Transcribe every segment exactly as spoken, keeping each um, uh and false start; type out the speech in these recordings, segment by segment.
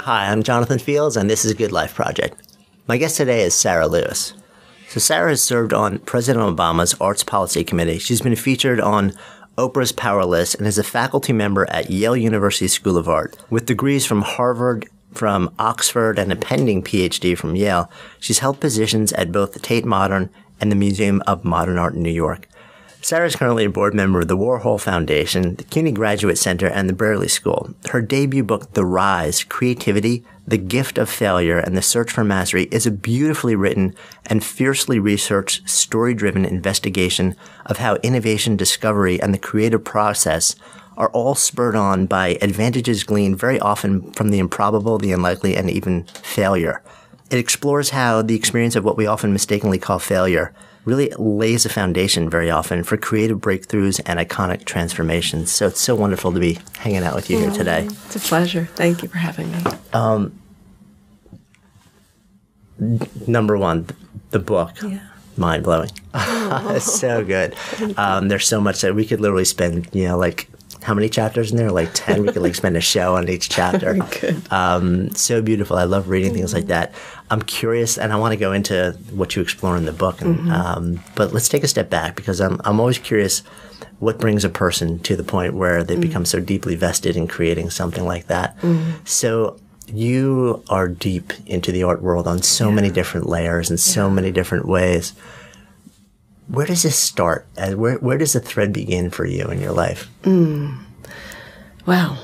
Hi, I'm Jonathan Fields, and this is Good Life Project. My guest today is Sarah Lewis. So Sarah has served on President Obama's Arts Policy Committee. She's been featured on Oprah's Power List and is a faculty member at Yale University School of Art. With degrees from Harvard, from Oxford, and a pending P H D from Yale, she's held positions at both the Tate Modern and the Museum of Modern Art in New York. Sarah is currently a board member of the Warhol Foundation, the CUNY Graduate Center, and the Brearley School. Her debut book, The Rise, Creativity, The Gift of Failure, and the Search for Mastery, is a beautifully written and fiercely researched, story-driven investigation of how innovation, discovery, and the creative process are all spurred on by advantages gleaned very often from the improbable, the unlikely, and even failure. It explores how the experience of what we often mistakenly call failure really lays a foundation very often for creative breakthroughs and iconic transformations. So it's so wonderful to be hanging out with you here today. It's a pleasure. Thank you for having me. Um, number one, the book. Yeah. Mind-blowing. It's so good. Um, there's so much that we could literally spend, you know, like, how many chapters in there? Like ten. We could like spend a show on each chapter. Good. Um, so beautiful. I love reading things like that. I'm curious, and I want to go into what you explore in the book. And, mm-hmm. um, but let's take a step back, because I'm I'm always curious what brings a person to the point where they mm-hmm. become so deeply vested in creating something like that. Mm-hmm. So you are deep into the art world on so yeah. many different layers and yeah. so many different ways. Where does this start? Where where does the thread begin for you in your life? Mm. Well,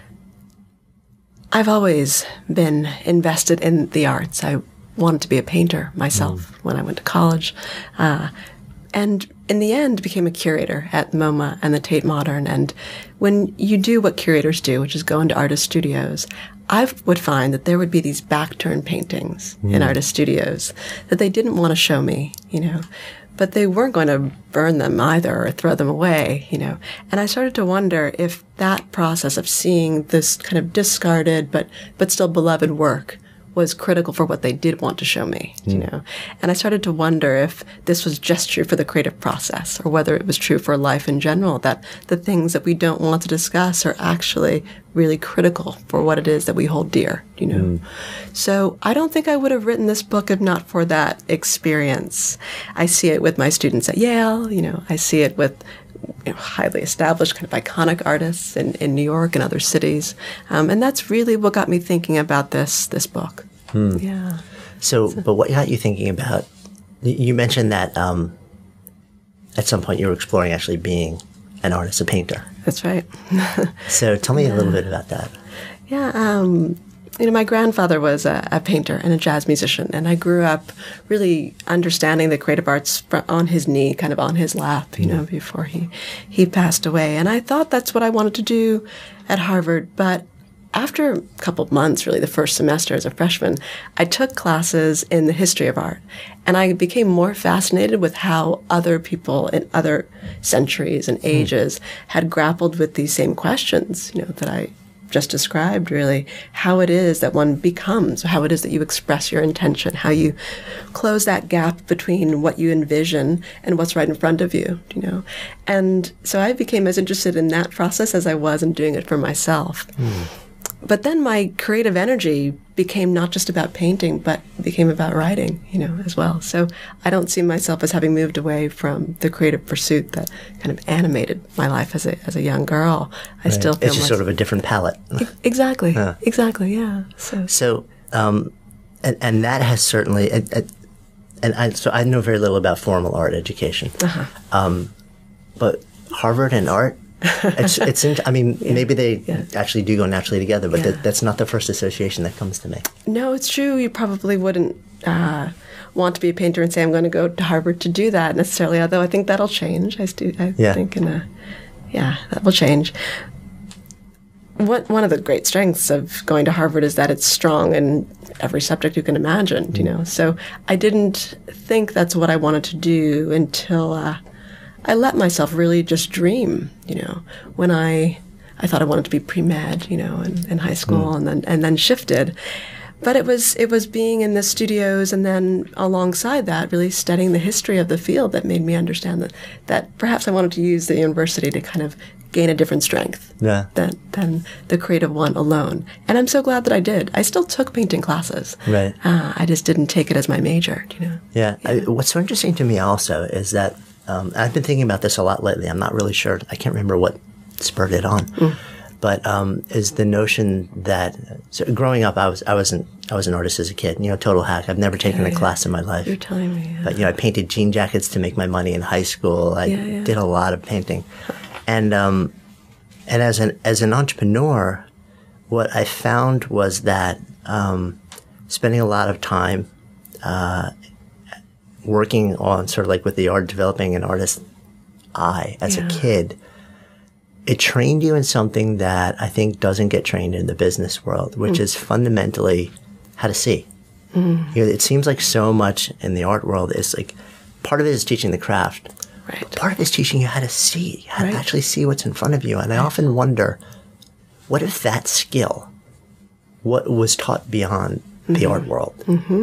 I've always been invested in the arts. I wanted to be a painter myself mm. when I went to college. Uh, and in the end, became a curator at MoMA and the Tate Modern. And when you do what curators do, which is go into artist studios, I would find that there would be these back-turned paintings mm. in artist studios that they didn't want to show me, you know. But they weren't going to burn them either or throw them away, you know. And I started to wonder if that process of seeing this kind of discarded but but still beloved work was critical for what they did want to show me, mm. you know. And I started to wonder if this was just true for the creative process or whether it was true for life in general, that the things that we don't want to discuss are actually really critical for what it is that we hold dear, you know. Mm. So I don't think I would have written this book if not for that experience. I see it with my students at Yale, you know. I see it with you know, highly established, kind of iconic artists in, in New York and other cities. Um, and that's really what got me thinking about this this book. Hmm. Yeah. So, so, but what got you thinking about, you mentioned that um, at some point you were exploring actually being an artist, a painter. That's right. So tell me yeah. a little bit about that. Yeah. Um, you know, my grandfather was a, a painter and a jazz musician, and I grew up really understanding the creative arts on his knee, kind of on his lap, you know, before he, he passed away. And I thought that's what I wanted to do at Harvard. But after a couple of months, really the first semester as a freshman, I took classes in the history of art. And I became more fascinated with how other people in other centuries and ages mm. had grappled with these same questions, you know, that I just described, really, how it is that one becomes, how it is that you express your intention, how you close that gap between what you envision and what's right in front of you, you know. And so I became as interested in that process as I was in doing it for myself. Mm. But then my creative energy became not just about painting, but became about writing, you know, as well. So I don't see myself as having moved away from the creative pursuit that kind of animated my life as a as a young girl. I right. still feel it's just sort of a different palette. E- exactly, huh. exactly, yeah. So, so um, and and that has certainly, and, and I so I know very little about formal art education, uh-huh. um, but Harvard and art. it's, it's in, I mean, yeah. maybe they yeah. actually do go naturally together, but yeah. that, that's not the first association that comes to me. No, it's true. You probably wouldn't uh, want to be a painter and say, I'm going to go to Harvard to do that necessarily, although I think that'll change. I, stu- I yeah. think, in a, yeah, that will change. What, one of the great strengths of going to Harvard is that it's strong in every subject you can imagine, mm-hmm. you know. So I didn't think that's what I wanted to do until uh, I let myself really just dream, you know, when I I thought I wanted to be pre-med, you know, in, in high school mm. and then and then shifted. but it was it was being in the studios and then alongside that, really studying the history of the field that made me understand that, that perhaps I wanted to use the university to kind of gain a different strength yeah. than, than the creative one alone. And I'm so glad that I did. I still took painting classes. Right. Uh, I just didn't take it as my major, you know. Yeah. yeah. I, what's so interesting to me also is that um, I've been thinking about this a lot lately. I'm not really sure. I can't remember what spurred it on. Mm. But um, is the notion that so growing up, I was I wasn't I was an artist as a kid. You know, total hack. I've never taken yeah, a yeah. class in my life. You're telling me. Yeah. But you know, I painted jean jackets to make my money in high school. I yeah, yeah. did a lot of painting, and um, and as an as an entrepreneur, what I found was that um, spending a lot of time uh, working on sort of like with the art, developing an artist's eye as yeah. a kid. It trained you in something that I think doesn't get trained in the business world, which mm. is fundamentally how to see. Mm. You know, it seems like so much in the art world is like part of it is teaching the craft. Right. Part of it is teaching you how to see, how right. to actually see what's in front of you. And I often wonder, what if that skill, what was taught beyond mm-hmm. the art world? Mm-hmm.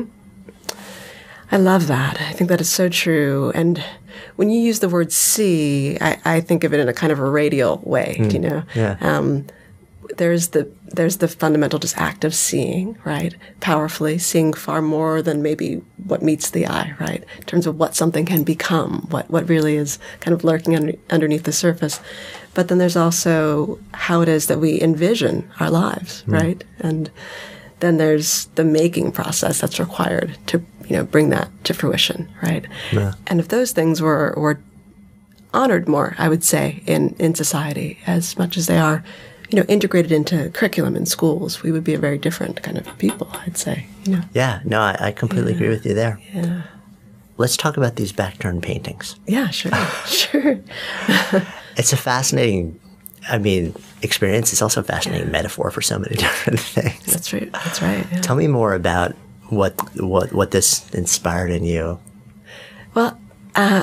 I love that. I think that is so true. And when you use the word see, I, I think of it in a kind of a radial way, mm. you know? Yeah. Um, there's the there's the fundamental just act of seeing, right? Powerfully, seeing far more than maybe what meets the eye, right? In terms of what something can become, what, what really is kind of lurking under, underneath the surface. But then there's also how it is that we envision our lives, mm. right? And then there's the making process that's required to, you know, bring that to fruition, right? Yeah. And if those things were, were honored more, I would say, in, in society, as much as they are, you know, integrated into curriculum in schools, we would be a very different kind of people, I'd say, you know? Yeah, no, I, I completely yeah. agree with you there. Yeah. Let's talk about these back-turned paintings. Yeah, sure, sure. It's a fascinating, I mean, experience. It's also a fascinating yeah. metaphor for so many different things. That's right. That's right. Yeah. Tell me more about what what what this inspired in you. Well, uh,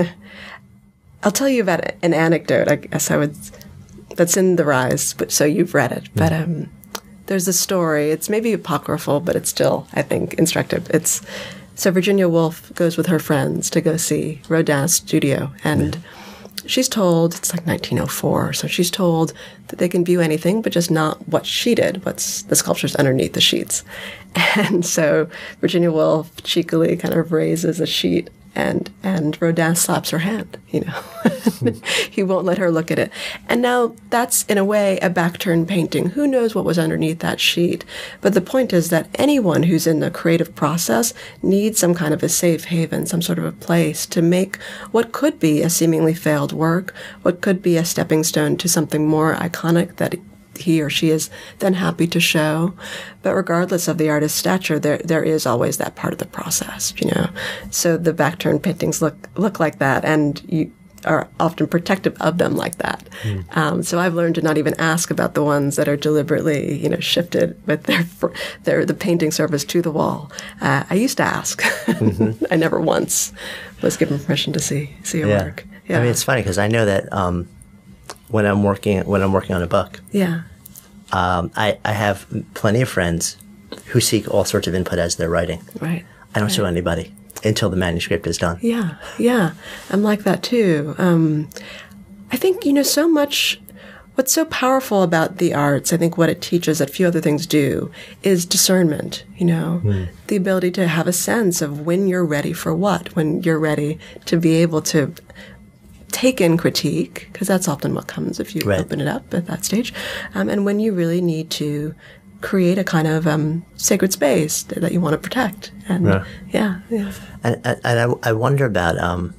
I'll tell you about an anecdote. I guess I would. That's in The Rise, but so you've read it. But um, there's a story. It's maybe apocryphal, but it's still, I think, instructive. It's so Virginia Woolf goes with her friends to go see Rodin's studio, and mm. she's told, it's like nineteen oh four, so she's told that they can view anything, but just not what she did, what's the sculptures underneath the sheets. And so Virginia Woolf cheekily kind of raises a sheet, and and Rodin slaps her hand, you know. He won't let her look at it. And now that's, in a way, a back-turned painting. Who knows what was underneath that sheet? But the point is that anyone who's in the creative process needs some kind of a safe haven, some sort of a place to make what could be a seemingly failed work, what could be a stepping stone to something more iconic that he or she is then happy to show. But regardless of the artist's stature, there there is always that part of the process, you know. So the back-turned paintings look look like that, and you are often protective of them like that. Mm. Um, so I've learned to not even ask about the ones that are deliberately, you know, shifted with their their the painting surface to the wall. Uh, I used to ask. Mm-hmm. I never once was given permission to see see a yeah. work. Yeah. I mean, it's funny because I know that um, when I'm working when I'm working on a book, yeah. Um, I, I have plenty of friends who seek all sorts of input as they're writing. Right. I don't right. show anybody until the manuscript is done. Yeah, yeah. I'm like that too. Um, I think, you know, so much, what's so powerful about the arts, I think what it teaches that few other things do, is discernment, you know, mm. the ability to have a sense of when you're ready for what, when you're ready to be able to take in critique, because that's often what comes if you right. open it up at that stage, um, and when you really need to create a kind of um, sacred space that you want to protect. And yeah, yeah. yeah. And, and I, I wonder about um,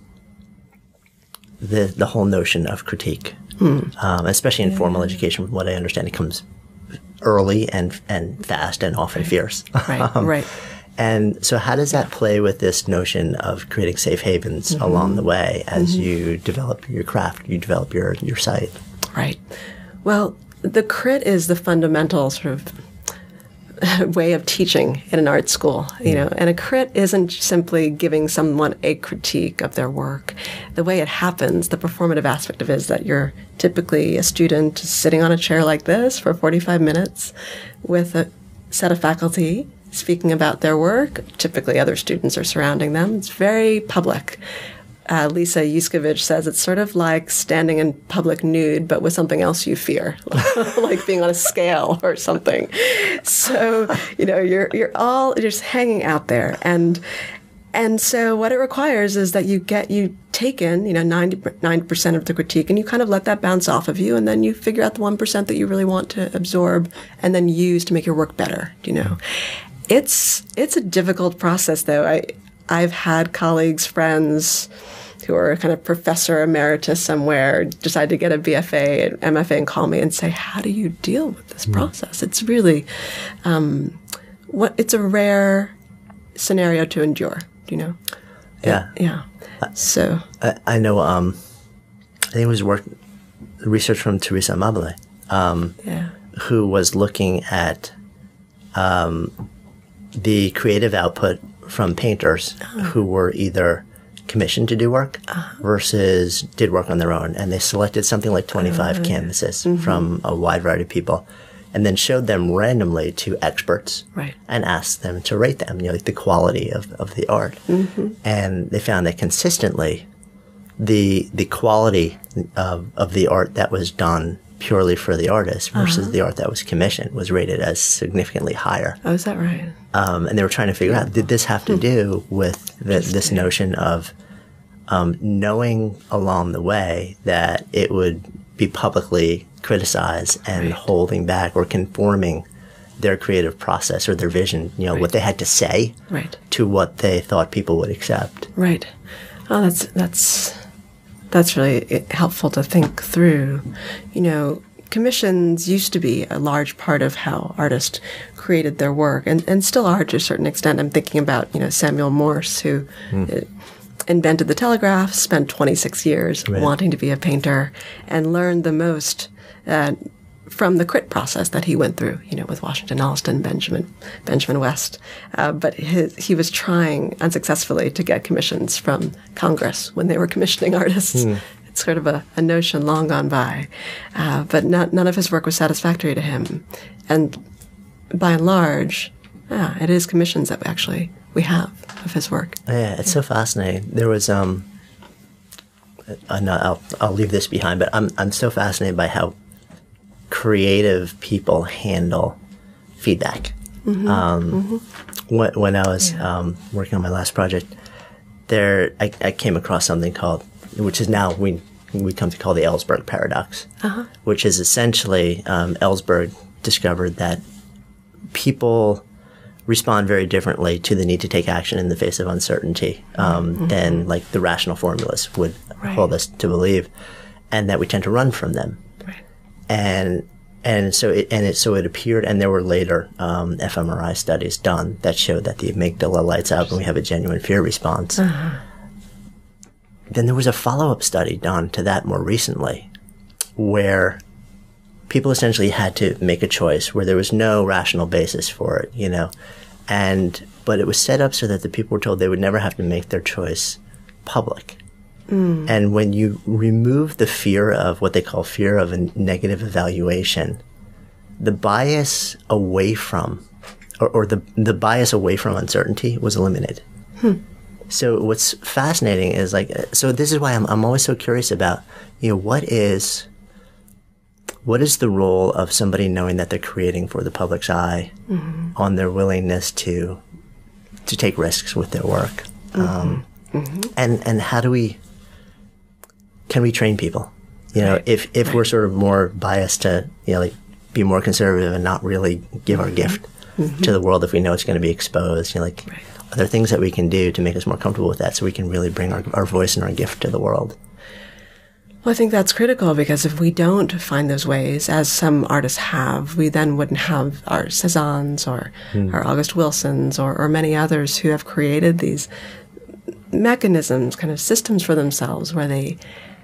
the the whole notion of critique, mm. um, especially in yeah. formal education. From what I understand, it comes early and and fast and often right. fierce. Right, um, right. And so how does that play with this notion of creating safe havens mm-hmm. along the way as mm-hmm. you develop your craft, you develop your, your site? Right. Well, the crit is the fundamental sort of way of teaching in an art school, you know, and a crit isn't simply giving someone a critique of their work. The way it happens, the performative aspect of it is that you're typically a student sitting on a chair like this for forty-five minutes with a set of faculty speaking about their work. Typically, other students are surrounding them. It's very public. Uh, Lisa Yuskevich says it's sort of like standing in public nude, but with something else you fear, like being on a scale or something. So, you know, you're you're all you're just hanging out there, and and so what it requires is that you get you take in, you know, ninety percent of the critique, and you kind of let that bounce off of you, and then you figure out the one percent that you really want to absorb, and then use to make your work better. You know, it's it's a difficult process, though. I I've had colleagues, friends who are kind of professor emeritus somewhere, decide to get a B F A and M F A and call me and say, how do you deal with this mm. process? It's really, um, what it's a rare scenario to endure, you know? Yeah. Yeah. So. I, I know, um, I think it was work, research from Teresa Amabile, um, yeah. who was looking at um, the creative output from painters oh. who were either commissioned to do work uh-huh. versus did work on their own. And they selected something like twenty-five oh, canvases mm-hmm. from a wide variety of people and then showed them randomly to experts right. and asked them to rate them, you know, like the quality of, of the art. Mm-hmm. And they found that consistently the the quality of, of the art that was done purely for the artist versus uh-huh. the art that was commissioned was rated as significantly higher. Oh, is that right? Um, and they were trying to figure out, did this have to do with the, this notion of um, knowing along the way that it would be publicly criticized and right. holding back or conforming their creative process or their vision, you know, right. what they had to say right. to what they thought people would accept. Right. Oh, that's, that's, that's really helpful to think through. You know, commissions used to be a large part of how artists created their work, and, and still are to a certain extent. I'm thinking about, you know, Samuel Morse, who mm. invented the telegraph, spent twenty-six years right. wanting to be a painter, and learned the most uh, from the crit process that he went through, you know, with Washington Allston, Benjamin Benjamin West. Uh, but his, he was trying unsuccessfully to get commissions from Congress when they were commissioning artists. Mm. It's sort of a, a notion long gone by. Uh, but not, none of his work was satisfactory to him. And by and large, yeah, it is commissions that we actually we have of his work. Yeah, it's so fascinating. There was, um, I'm not, I'll, I'll leave this behind, but I'm, I'm so fascinated by how creative people handle feedback. Mm-hmm. Um, mm-hmm. When, when I was yeah. um, working on my last project, there I, I came across something called, which is now we we come to call the Ellsberg paradox, uh-huh. which is essentially um, Ellsberg discovered that people respond very differently to the need to take action in the face of uncertainty um, mm-hmm. than like the rational formulas would right. hold us to believe, and that we tend to run from them. Right. And and so it and it so it appeared, and there were later um, fMRI studies done that showed that the amygdala lights up when we have a genuine fear response. Uh-huh. Then there was a follow-up study done to that more recently, where people essentially had to make a choice where there was no rational basis for it, you know, and but it was set up so that the people were told they would never have to make their choice public. Mm. And when you remove the fear of what they call fear of a negative evaluation, the bias away from, or, or the the bias away from uncertainty was eliminated. Hmm. So what's fascinating is like, so this is why I'm I'm always so curious about, you know, what is what is the role of somebody knowing that they're creating for the public's eye mm-hmm. on their willingness to to take risks with their work, mm-hmm. Um, mm-hmm. and and how do we can we train people? You know, right. if if right. we're sort of more biased to, you know, like be more conservative and not really give our mm-hmm. gift mm-hmm. to the world if we know it's going to be exposed, you know, like. Right. Are there things that we can do to make us more comfortable with that so we can really bring our, our voice and our gift to the world? Well, I think that's critical, because if we don't find those ways, as some artists have, we then wouldn't have our Cezannes or mm. our August Wilsons or, or many others who have created these mechanisms, kind of systems for themselves where they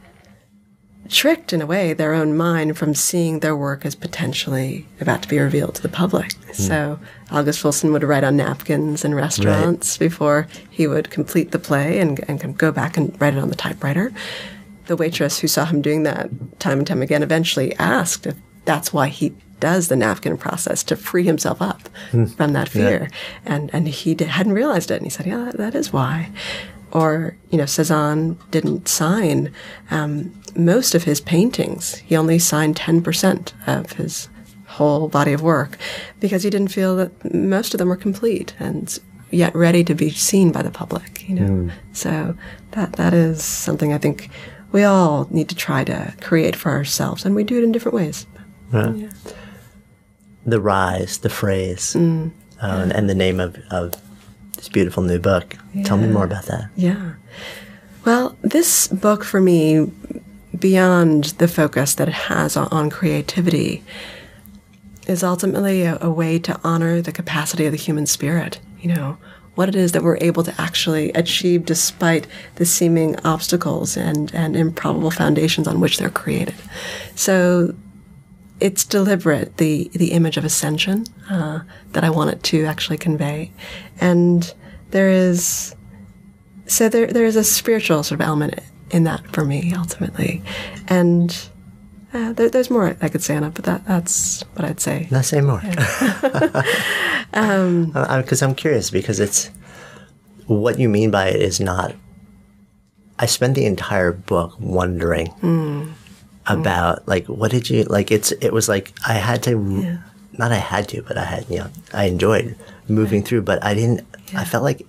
tricked, in a way, their own mind from seeing their work as potentially about to be revealed to the public. Mm. So August Wilson would write on napkins in restaurants right. before he would complete the play and, and go back and write it on the typewriter. The waitress who saw him doing that time and time again eventually asked if that's why he does the napkin process to free himself up mm. from that fear. Yeah. And and he did, hadn't realized it. And he said, yeah, that, that is why. Or, you know, Cezanne didn't sign um, most of his paintings. He only signed ten percent of his whole body of work because he didn't feel that most of them were complete and yet ready to be seen by the public, you know. Mm. So that that is something I think we all need to try to create for ourselves, and we do it in different ways. Yeah. Yeah. The rise, the phrase, mm. uh, yeah. and the name of, of this beautiful new book. Yeah. Tell me more about that. Yeah. Well, this book for me, beyond the focus that it has on, on creativity, is ultimately a, a way to honor the capacity of the human spirit, you know, what it is that we're able to actually achieve despite the seeming obstacles and, and improbable foundations on which they're created. So it's deliberate, the, the image of ascension uh, that I want it to actually convey. And there is, so there there is a spiritual sort of element in that for me, ultimately. And uh, there, there's more I could say on it, but that, that's what I'd say. No, say more. Because um, I'm curious, because it's, what you mean by it is not, I spent the entire book wondering mm. about, like, what did you, like, it's, it was like, I had to, yeah. not I had to, but I had, you know, I enjoyed moving right. through, but I didn't, yeah. I felt like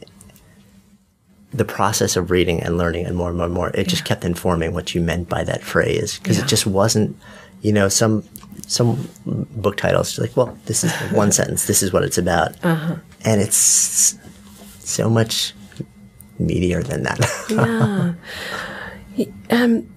the process of reading and learning and more and more and more, it yeah. just kept informing what you meant by that phrase. Because yeah. it just wasn't, you know, some some book titles, like, well, this is one sentence, this is what it's about. Uh-huh. And it's so much meatier than that. yeah. Um,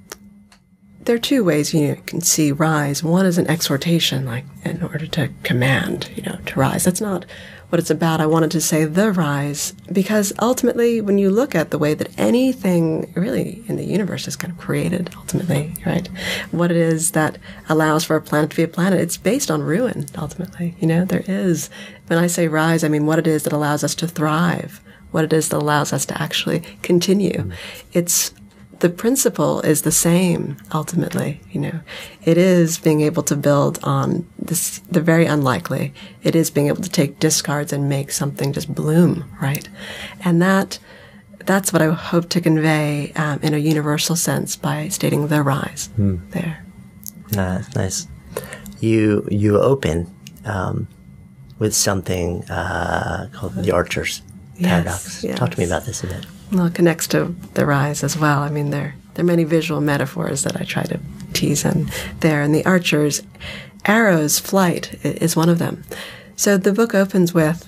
there are two ways you can see rise. One is an exhortation, like in order to command, you know, to rise. That's not what it's about. I wanted to say the rise, because ultimately when you look at the way that anything really in the universe is kind of created, ultimately, right? What it is that allows for a planet to be a planet, it's based on ruin, ultimately. You know, there is, when I say rise, I mean what it is that allows us to thrive, what it is that allows us to actually continue. Mm. It's the principle is the same, ultimately, you know. It is being able to build on this, the very unlikely. It is being able to take discards and make something just bloom, right? And that, that's what I hope to convey um, in a universal sense by stating the rise hmm. there. Ah, that's nice. You, you open um, with something uh, called the Archer's Paradox. Yes, yes. Talk to me about this a bit. Well, it connects to the rise as well. I mean, there, there are many visual metaphors that I try to tease in there. And the Archer's arrow's flight is one of them. So the book opens with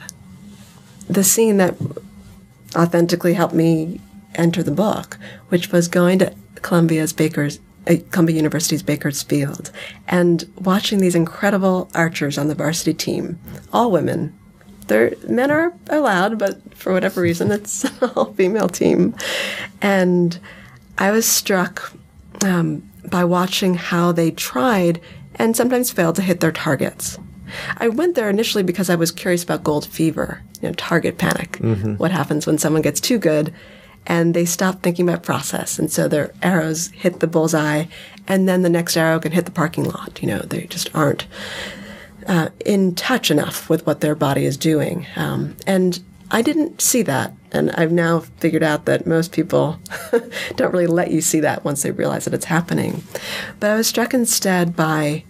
the scene that authentically helped me enter the book, which was going to Columbia's Baker's, uh, Columbia University's Bakersfield and watching these incredible archers on the varsity team, all women. They're, men are allowed, but for whatever reason, it's an all-female team. And I was struck um, by watching how they tried and sometimes failed to hit their targets. I went there initially because I was curious about gold fever, you know, target panic. Mm-hmm. What happens when someone gets too good and they stop thinking about process. And so their arrows hit the bullseye, and then the next arrow can hit the parking lot. You know, they just aren't Uh, in touch enough with what their body is doing. Um, and I didn't see that. And I've now figured out that most people don't really let you see that once they realize that it's happening. But I was struck instead by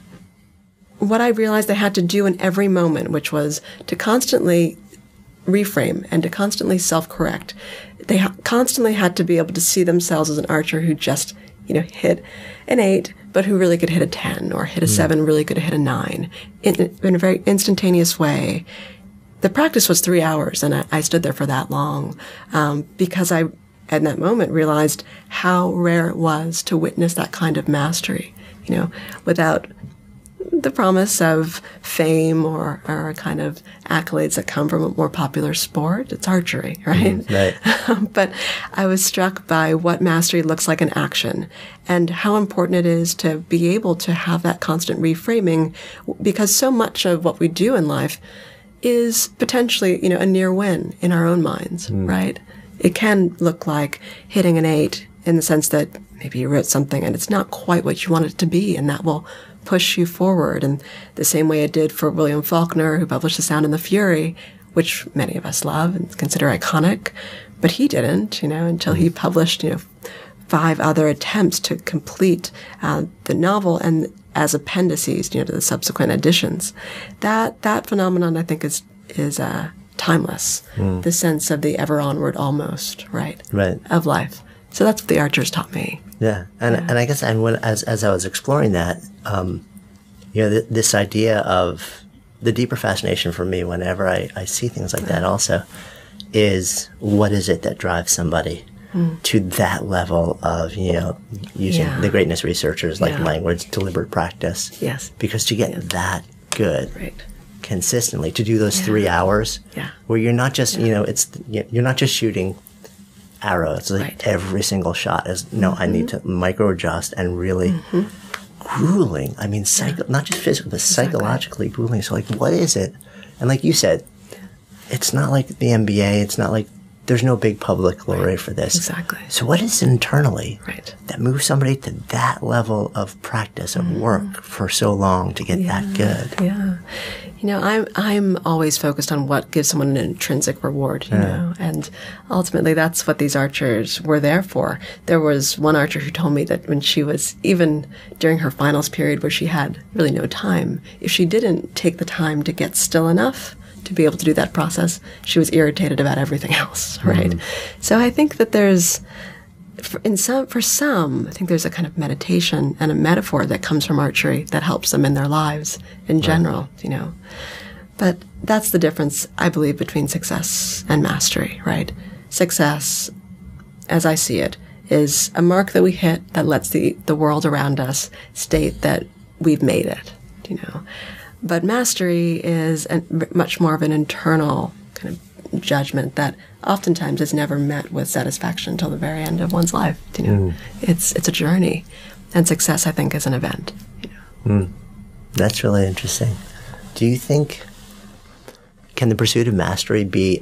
what I realized they had to do in every moment, which was to constantly reframe and to constantly self-correct. They ha- constantly had to be able to see themselves as an archer who just, you know, hit an eight, but who really could hit a ten, or hit a mm. seven, really could hit a nine, in, in a very instantaneous way. The practice was three hours, and I, I stood there for that long, um, because I, at that moment, realized how rare it was to witness that kind of mastery, you know, without the promise of fame or, or kind of accolades that come from a more popular sport. It's archery, right? Mm, right. But I was struck by what mastery looks like in action and how important it is to be able to have that constant reframing, because so much of what we do in life is potentially, you know, a near win in our own minds, mm. right? It can look like hitting an eight in the sense that maybe you wrote something and it's not quite what you want it to be, and that will push you forward in the same way it did for William Faulkner, who published The Sound and the Fury, which many of us love and consider iconic, but he didn't, you know, until he published, you know, five other attempts to complete uh, the novel and as appendices, you know, to the subsequent editions. That that phenomenon, I think, is is uh, timeless. Mm. The sense of the ever onward, almost right, right, of life. So that's what the Archers taught me. Yeah, and yeah. and I guess and when as as I was exploring that, um, you know, th- this idea of the deeper fascination for me whenever I, I see things like that also is what is it that drives somebody mm. to that level of, you know, using yeah. the greatness researchers like yeah. language, deliberate practice. Yes. Because to get yes. that good right. consistently, to do those yeah. three hours yeah. where you're not just, yeah. you know, it's you're not just shooting arrows. Like right. every single shot is, no, mm-hmm. I need to micro adjust and really mm-hmm. grueling. I mean, psycho, yeah. not just physically, but exactly. psychologically grueling. So, like, what is it? And like you said, it's not like the M B A. It's not like there's no big public glory right. for this. Exactly. So, what is it internally right. that moves somebody to that level of practice, of mm. work for so long to get yeah. that good? Yeah. You know, I'm I'm always focused on what gives someone an intrinsic reward, you yeah. know, and ultimately that's what these archers were there for. There was one archer who told me that when she was, even during her finals period where she had really no time, if she didn't take the time to get still enough to be able to do that process, she was irritated about everything else, right? Mm. So I think that there's, for, in some, for some, I think there's a kind of meditation and a metaphor that comes from archery that helps them in their lives in general, right. you know. But that's the difference, I believe, between success and mastery, right? Success, as I see it, is a mark that we hit that lets the, the world around us state that we've made it, you know. But mastery is a, much more of an internal kind of judgment that oftentimes is never met with satisfaction until the very end of one's life. You know, mm. it's it's a journey, and success, I think, is an event. You know? Mm. That's really interesting. Do you think can the pursuit of mastery be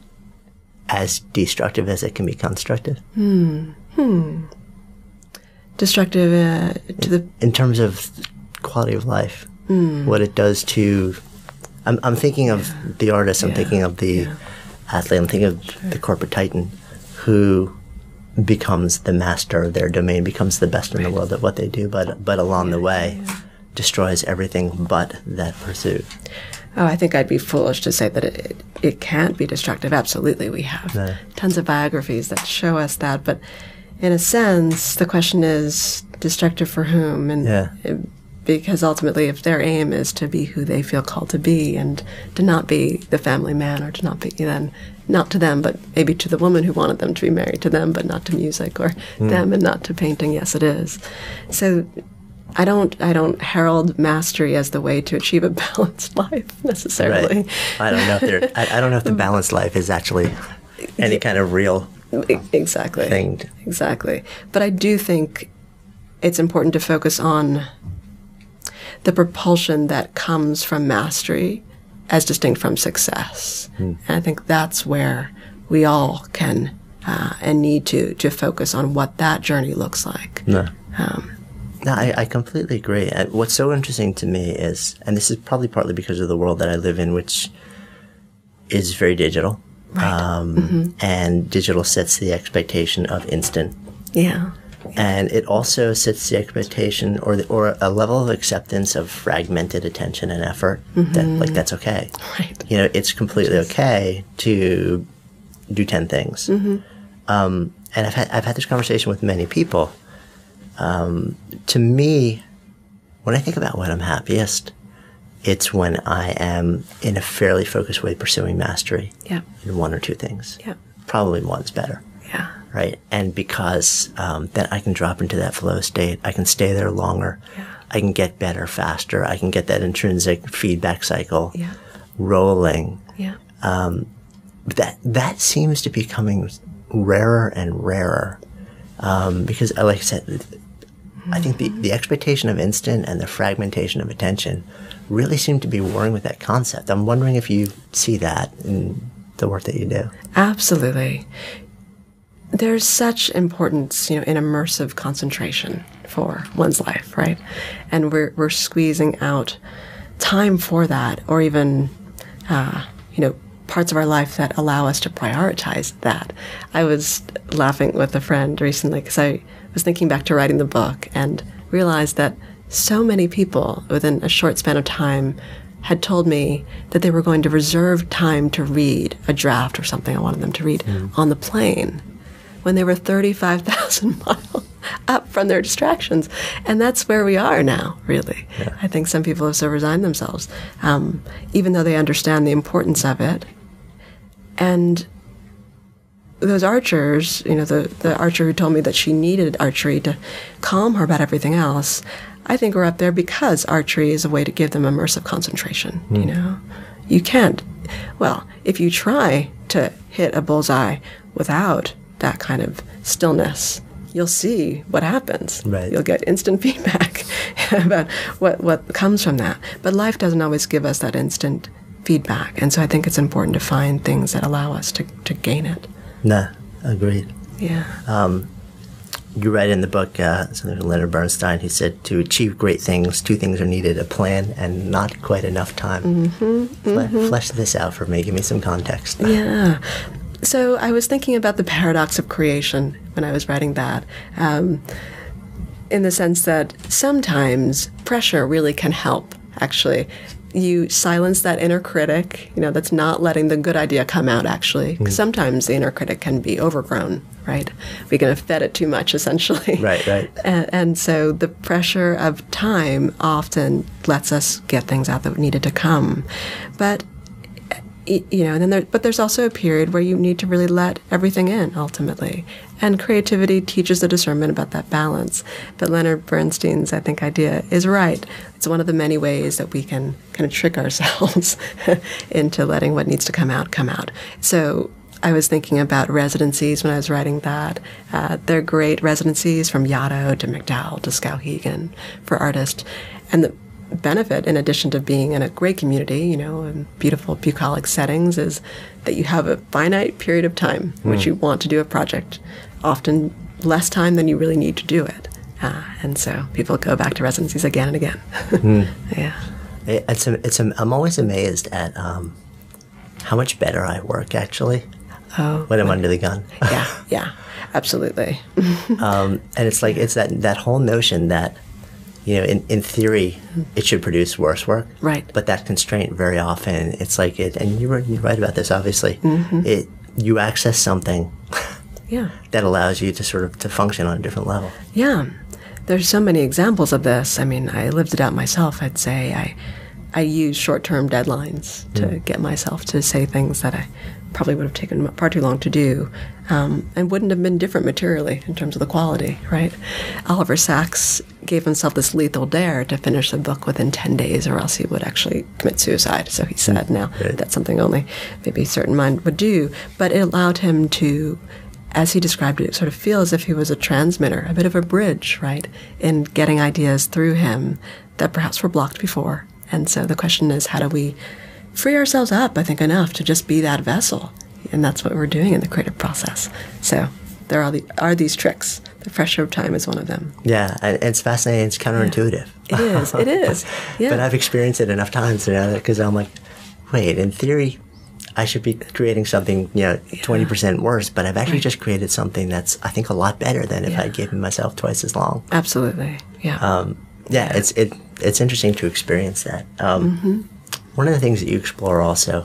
as destructive as it can be constructive? Hmm. Hmm. Destructive uh, to the in terms of quality of life. Mm. What it does to, I'm, I'm thinking of yeah. the artist, I'm yeah. thinking of the yeah. athlete, I'm thinking of sure. the corporate titan who becomes the master of their domain, becomes the best right. in the world at what they do, but but along yeah, the way yeah. destroys everything but that pursuit. Oh, I think I'd be foolish to say that it, it, it can't be destructive. Absolutely, we have no. tons of biographies that show us that, but in a sense, the question is destructive for whom? And yeah. it, because ultimately, if their aim is to be who they feel called to be and to not be the family man or to not be then, not to them, but maybe to the woman who wanted them to be married to them, but not to music, or mm. them and not to painting, yes, it is. So I don't I don't herald mastery as the way to achieve a balanced life necessarily. Right. I don't know if there I, I don't know if the balanced life is actually any kind of real exactly thing. Exactly. But I do think it's important to focus on the propulsion that comes from mastery as distinct from success. Mm. And I think that's where we all can uh, and need to to focus on what that journey looks like. No, um, no I, I completely agree. And what's so interesting to me is, and this is probably partly because of the world that I live in, which is very digital. Right. Um, mm-hmm. And digital sets the expectation of instant. Yeah. And it also sets the expectation or the, or a level of acceptance of fragmented attention and effort mm-hmm. that like that's okay. Right. You know, it's completely okay to do ten things. Mm-hmm. Um, and I've had I've had this conversation with many people. Um, to me, when I think about when I'm happiest, it's when I am in a fairly focused way pursuing mastery yeah. in one or two things. Yeah. Probably one's better. Yeah. Right. And because um, then I can drop into that flow state, I can stay there longer. Yeah. I can get better faster. I can get that intrinsic feedback cycle yeah. rolling. Yeah. Um, that that seems to be becoming rarer and rarer um, because, like I said, mm-hmm. I think the, the expectation of instant and the fragmentation of attention really seem to be warring with that concept. I'm wondering if you see that in the work that you do. Absolutely. there's such importance, you know, in immersive concentration for one's life, right? And we're we're squeezing out time for that, or even, uh, you know, parts of our life that allow us to prioritize that. I was laughing with a friend recently because I was thinking back to writing the book and realized that so many people within a short span of time had told me that they were going to reserve time to read a draft or something I wanted them to read mm. on the plane when they were thirty-five thousand miles up from their distractions. And that's where we are now, really. Yeah. I think some people have so resigned themselves, um, even though they understand the importance of it. And those archers, you know, the, the archer who told me that she needed archery to calm her about everything else, I think we're up there because archery is a way to give them immersive concentration, mm. you know? You can't, well, if you try to hit a bullseye without that kind of stillness, you'll see what happens. Right. You'll get instant feedback about what, what comes from that. But life doesn't always give us that instant feedback. And so I think it's important to find things that allow us to, to gain it. Nah, agreed. Yeah. Um, you write in the book, uh, something from Leonard Bernstein, who said, to achieve great things, two things are needed, a plan and not quite enough time. Mm-hmm, Fle- mm-hmm. Flesh this out for me. Give me some context. Yeah. So I was thinking about the paradox of creation when I was writing that, um, in the sense that sometimes pressure really can help, actually. You silence that inner critic, you know, that's not letting the good idea come out, actually. Mm. Sometimes the inner critic can be overgrown, right? We can have fed it too much, essentially. Right, right. And, and so the pressure of time often lets us get things out that needed to come. But you know, and then there, but there's also a period where you need to really let everything in, ultimately. And creativity teaches the discernment about that balance. But Leonard Bernstein's, I think, idea is right. It's one of the many ways that we can kind of trick ourselves into letting what needs to come out, come out. So I was thinking about residencies when I was writing that. Uh, they're great residencies from Yaddo to MacDowell to Skowhegan for artists. And the benefit, in addition to being in a great community, you know, in beautiful bucolic settings, is that you have a finite period of time in which mm. you want to do a project, often less time than you really need to do it. Uh, and so people go back to residencies again and again. mm. Yeah. It's a, it's a, I'm always amazed at um, how much better I work, actually, oh, when I'm when, under the gun. yeah, yeah, absolutely. um, and it's like, it's that, that whole notion that, you know, in, in theory, it should produce worse work. Right. But that constraint very often, it's like it, and you were, you write about this, obviously, mm-hmm. it, you access something yeah. that allows you to sort of to function on a different level. Yeah. There's so many examples of this. I mean, I lived it out myself. I'd say I, I use short-term deadlines to mm. get myself to say things that I probably would have taken far too long to do, um, and wouldn't have been different materially in terms of the quality, right? Oliver Sacks gave himself this lethal dare to finish the book within ten days or else he would actually commit suicide. So he said now right. that's something only maybe a certain mind would do. But it allowed him to, as he described it, sort of feel as if he was a transmitter, a bit of a bridge, right, in getting ideas through him that perhaps were blocked before. And so the question is, how do we free ourselves up, I think, enough to just be that vessel? And that's what we're doing in the creative process. So there are, the, are these tricks. The pressure of time is one of them. Yeah, and it's fascinating. It's counterintuitive. Yeah. It is. It is. Yeah. But I've experienced it enough times, you know, because I'm like, wait, in theory, I should be creating something, you know, yeah. twenty percent worse, but I've actually right. just created something that's, I think, a lot better than if yeah. I gave myself twice as long. Absolutely. Yeah. Um, yeah, yeah, it's it it's interesting to experience that. Um, mm-hmm. One of the things that you explore also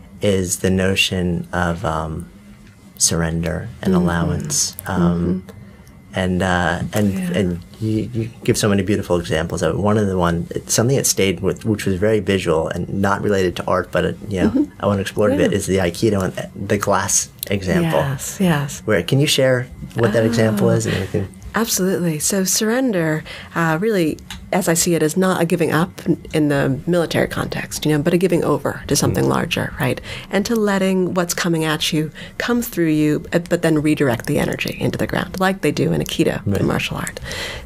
is the notion of um, surrender and mm-hmm. allowance. Um, mm-hmm. And uh, and yeah. and you, you give so many beautiful examples of it. One of the one something that stayed with, which was very visual and not related to art, but it, you know, mm-hmm. I want to explore it yeah. a bit, is the Aikido and the glass example. Yes, yes. Where can you share what that oh, example is? And anything? Absolutely. So surrender uh, really as I see it, as not a giving up in the military context, you know, but a giving over to something mm. larger, right? And to letting what's coming at you come through you, but then redirect the energy into the ground, like they do in Aikido, right. the martial art.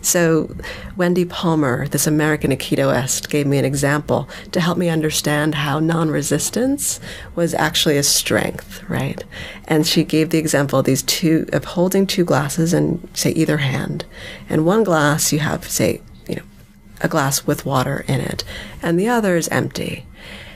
So Wendy Palmer, this American Aikidoist, gave me an example to help me understand how non-resistance was actually a strength, right? And she gave the example of these two, of holding two glasses in, say, either hand. And one glass you have, say, you know, a glass with water in it, and the other is empty.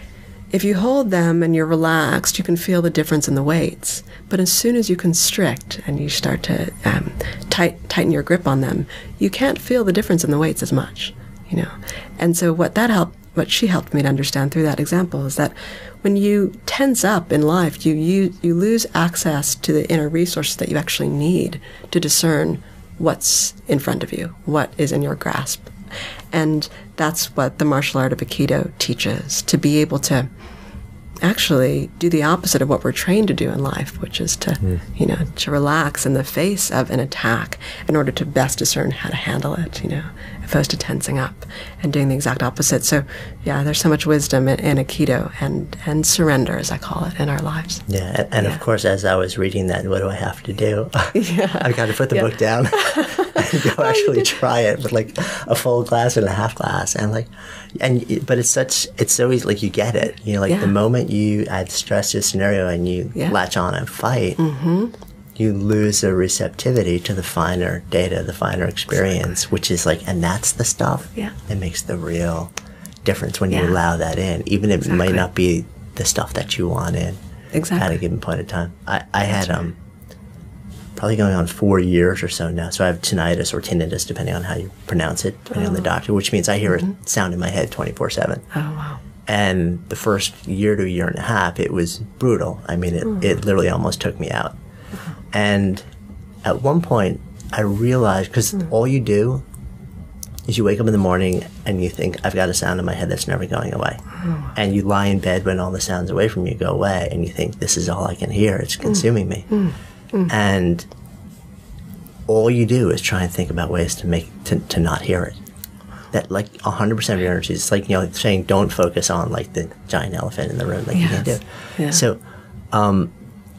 If you hold them and you're relaxed, you can feel the difference in the weights. But as soon as you constrict and you start to um, tight, tighten your grip on them, you can't feel the difference in the weights as much, you know. And so what that helped, what she helped me to understand through that example is that when you tense up in life, you you, you lose access to the inner resources that you actually need to discern what's in front of you, what is in your grasp. And that's what the martial art of Aikido teaches, to be able to actually do the opposite of what we're trained to do in life, which is to, mm. you know, to relax in the face of an attack in order to best discern how to handle it, you know, opposed to tensing up and doing the exact opposite. So, yeah, there's so much wisdom in, in Aikido and, and surrender, as I call it, in our lives. Yeah, and, and yeah. of course, as I was reading that, what do I have to do? Yeah. I've got to put the yeah. book down and go actually try it with like a full glass and a half glass, and like, and but it's such, it's so easy, like you get it, you know, like yeah. the moment you add stress to a scenario and you yeah. latch on and fight, mm-hmm. you lose the receptivity to the finer data, the finer experience, exactly. which is like, and that's the stuff yeah. that makes the real difference when yeah. you allow that in, even if exactly. it might not be the stuff that you want in exactly. at a given point in time. I, I had right. um probably going on four years or so now, so I have tinnitus or tinnitus, depending on how you pronounce it, depending oh. on the doctor, which means I hear mm-hmm. a sound in my head twenty-four seven. Oh, wow. And the first year to a year and a half, it was brutal. I mean, it, mm. it literally almost took me out. Mm. And at one point, I realized, because mm. all you do is you wake up in the morning and you think, I've got a sound in my head that's never going away. Mm. And you lie in bed when all the sounds away from you go away, and you think, this is all I can hear. It's consuming mm. me. Mm. Mm. And all you do is try and think about ways to make to, to not hear it. That like one hundred percent of your energy, it's like, you know, saying don't focus on like the giant elephant in the room, like yes. you can't do it. Yeah. So, um,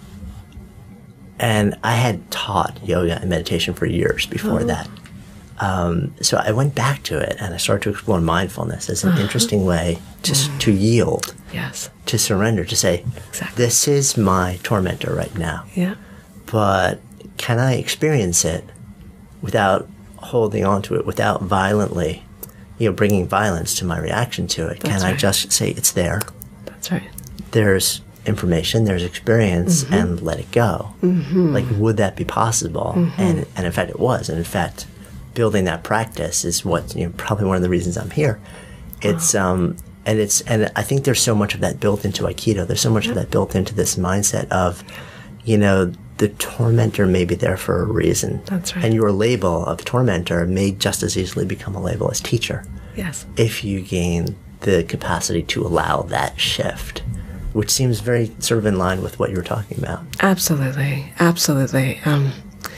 and I had taught yoga and meditation for years before oh. that. Um, so I went back to it and I started to explore mindfulness as an uh-huh. interesting way to, mm. to yield, yes. to surrender, to say, exactly. this is my tormentor right now. Yeah. But can I experience it without holding on to it, without violently, you know, bringing violence to my reaction to it? That's can right. I just say it's there? That's right. There's information, there's experience, mm-hmm. and let it go. Mm-hmm. Like, would that be possible? Mm-hmm. And and in fact, it was. And in fact, building that practice is what, you know, probably one of the reasons I'm here. It's oh. um and it's and I think there's so much of that built into Aikido. There's so much yeah. of that built into this mindset of, you know, the tormentor may be there for a reason. That's right. And your label of tormentor may just as easily become a label as teacher. Yes. If you gain the capacity to allow that shift, which seems very sort of in line with what you were talking about. Absolutely. Absolutely. Um,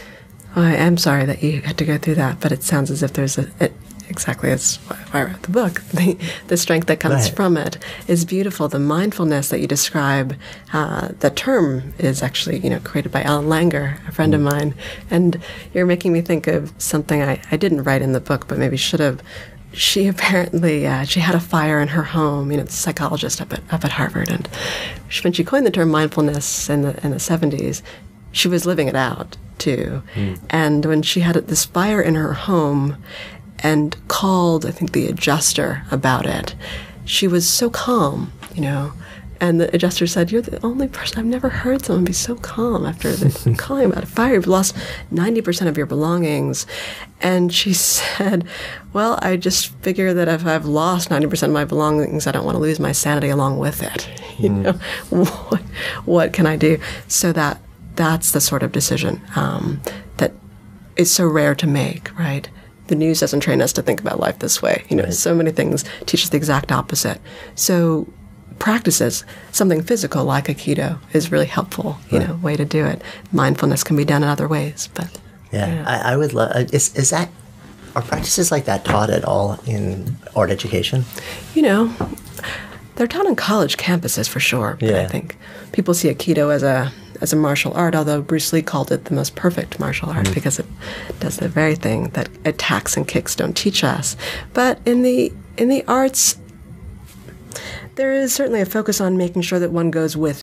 I am sorry that you had to go through that, but it sounds as if there's a, it, exactly as why I wrote the book, the, the strength that comes right. from it is beautiful. The mindfulness that you describe, uh, the term is actually, you know, created by Ellen Langer, a friend mm. of mine. And you're making me think of something I, I didn't write in the book, but maybe should have. She apparently, uh, she had a fire in her home, you know, the psychologist up at, up at Harvard. And she, when she coined the term mindfulness in the, in the seventies, she was living it out too. Mm. And when she had this fire in her home and called, I think, the adjuster about it, she was so calm, you know. And the adjuster said, "You're the only person, I've never heard someone be so calm after the calling about a fire. You've lost ninety percent of your belongings." And she said, "Well, I just figure that if I've lost ninety percent of my belongings, I don't want to lose my sanity along with it. You mm. know, what, what can I do?" So that that's the sort of decision um, that is so rare to make, right? The news doesn't train us to think about life this way. You know, right. So many things teach us the exact opposite. So practices, something physical like Aikido is really helpful, you right. know, way to do it. Mindfulness can be done in other ways, but yeah, yeah. I, I would love. Is is that Are practices like that taught at all in art education? You know, they're taught on college campuses for sure. But Yeah. I think people see Aikido as a as a martial art, although Bruce Lee called it the most perfect martial art mm. because it does the very thing that attacks and kicks don't teach us. But in the in the arts, there is certainly a focus on making sure that one goes with